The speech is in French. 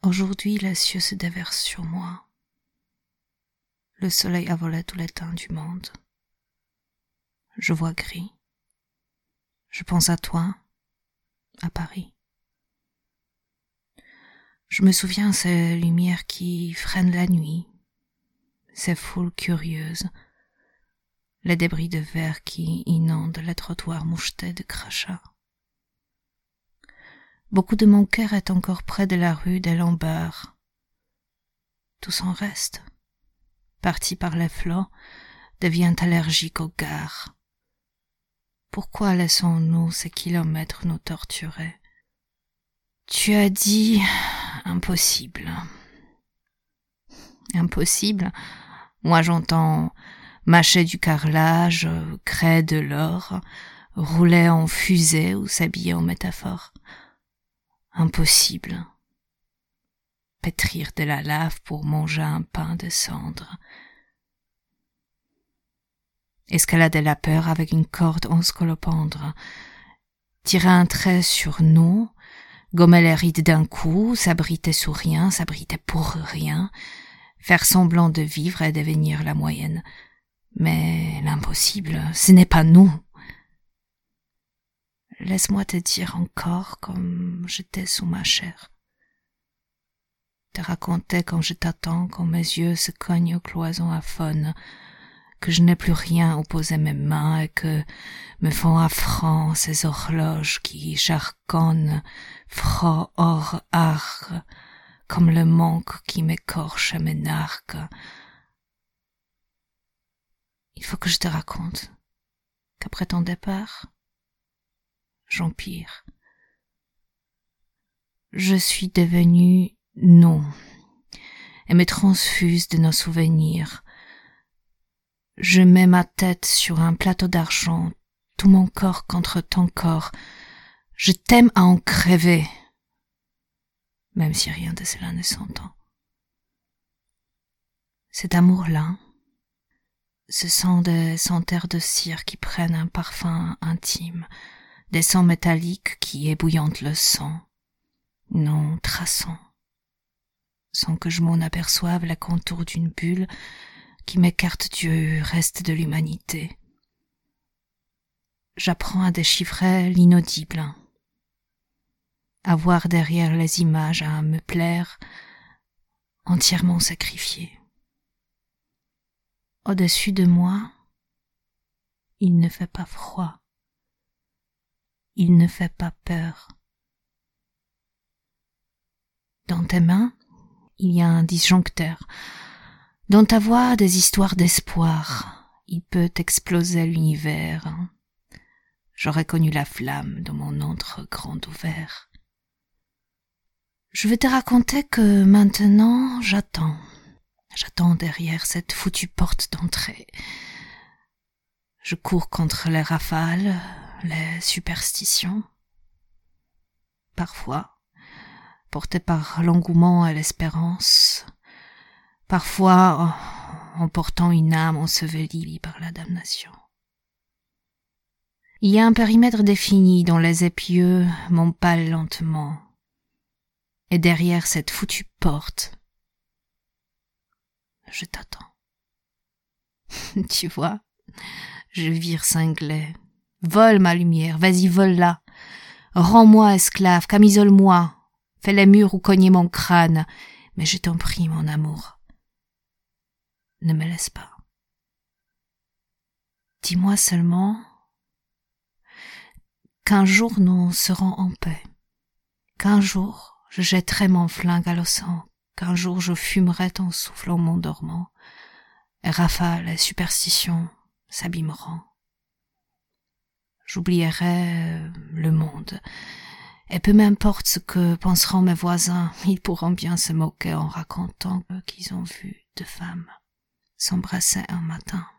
Aujourd'hui, les cieux se déversent sur moi. Le soleil a volé tous les teints du monde. Je vois gris. Je pense à toi, à Paris. Je me souviens ces lumières qui freinent la nuit, ces foules curieuses, les débris de verre qui inondent les trottoirs mouchetés de crachats. Beaucoup de mon cœur est encore près de la rue des Lombards. Tout son reste, parti par les flots, devient allergique aux gares. Pourquoi laissons-nous ces kilomètres nous torturer? Tu as dit impossible. Impossible? Moi j'entends mâcher du carrelage, créer de l'or, rouler en fusée ou s'habiller en métaphore. Impossible. Pétrir de la lave pour manger un pain de cendre. Escalader la peur avec une corde en scolopendre. Tirer un trait sur nous, gommer les rides d'un coup, s'abriter sous rien, s'abriter pour rien, faire semblant de vivre et devenir la moyenne. Mais l'impossible, ce n'est pas nous. Laisse-moi te dire encore comme j'étais sous ma chair. Te raconter quand je t'attends, quand mes yeux se cognent aux cloisons aphones, que je n'ai plus rien où poser mes mains et que me font affront ces horloges qui charconnent, froid hors arc, comme le manque qui m'écorche et me narque. Il faut que je te raconte qu'après ton départ, j'empire. Je suis devenue nous et me transfuse de nos souvenirs. Je mets ma tête sur un plateau d'argent, tout mon corps contre ton corps. Je t'aime à en crever, même si rien de cela ne s'entend. Cet amour-là, ce sont des senteurs de cire qui prennent un parfum intime, des sons métalliques qui ébouillantent le sang, non traçant, sans que je m'en aperçoive les contours d'une bulle qui m'écarte du reste de l'humanité. J'apprends à déchiffrer l'inaudible, à voir derrière les images, à me plaire, entièrement sacrifiée. Au-dessus de moi, il ne fait pas froid, il ne fait pas peur. Dans tes mains, il y a un disjoncteur. Dans ta voix, des histoires d'espoir. Il peut exploser l'univers. J'aurais connu la flamme dans mon antre grand ouvert. Je vais te raconter que maintenant, j'attends. J'attends derrière cette foutue porte d'entrée. Je cours contre les rafales, les superstitions. Parfois, porté par l'engouement et l'espérance, parfois en portant une âme ensevelie par la damnation. Il y a un périmètre défini dont les épieux m'empalent lentement, et derrière cette foutue porte, je t'attends. Tu vois, je vire cinglé. Vole ma lumière, vas-y vole-la. Rends-moi esclave, camisole-moi. Fais les murs où cogner mon crâne. Mais je t'en prie, mon amour, ne me laisse pas. Dis-moi seulement qu'un jour nous serons en paix. Qu'un jour je jetterai mon flingue à l'océan. Qu'un jour je fumerai ton souffle en m'endormant, et rafales et superstitions s'abîmeront. J'oublierai le monde, et peu m'importe ce que penseront mes voisins, ils pourront bien se moquer en racontant qu'ils ont vu deux femmes s'embrasser un matin.